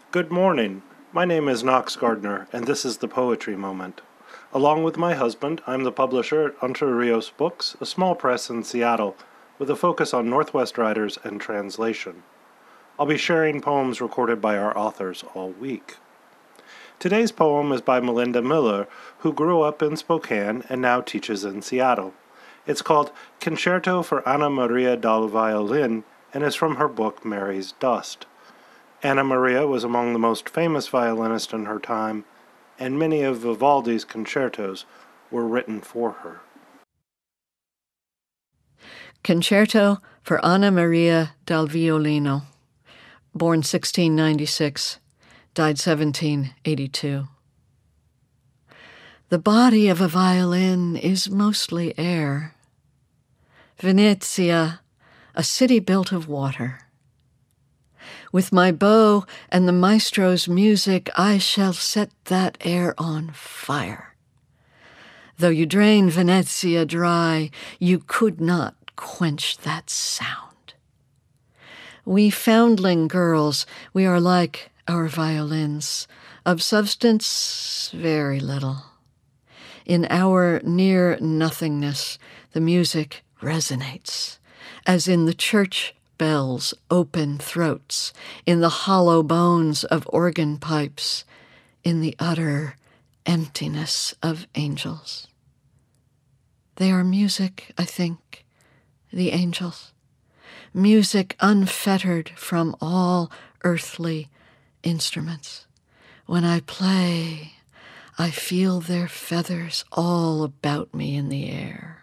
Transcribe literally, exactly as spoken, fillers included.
Good morning. My name is Knox Gardner, and this is the Poetry Moment. Along with my husband, I'm the publisher at Entre Rios Books, a small press in Seattle, with a focus on Northwest writers and translation. I'll be sharing poems recorded by our authors all week. Today's poem is by Melinda Miller, who grew up in Spokane and now teaches in Seattle. It's called Concerto for Anna Maria dal Violin and is from her book Mary's Dust. Anna Maria was among the most famous violinists in her time, and many of Vivaldi's concertos were written for her. Concerto for Anna Maria dal Violino, born sixteen ninety-six, died seventeen eighty-two. The body of a violin is mostly air. Venezia, a city built of water. With my bow and the maestro's music, I shall set that air on fire. Though you drain Venezia dry, you could not quench that sound. We foundling girls, we are like our violins, of substance very little. In our near nothingness, the music resonates, as in the church bells' open throats, in the hollow bones of organ pipes, in the utter emptiness of angels. They are music, I think, the angels, music unfettered from all earthly instruments. When I play, I feel their feathers all about me in the air.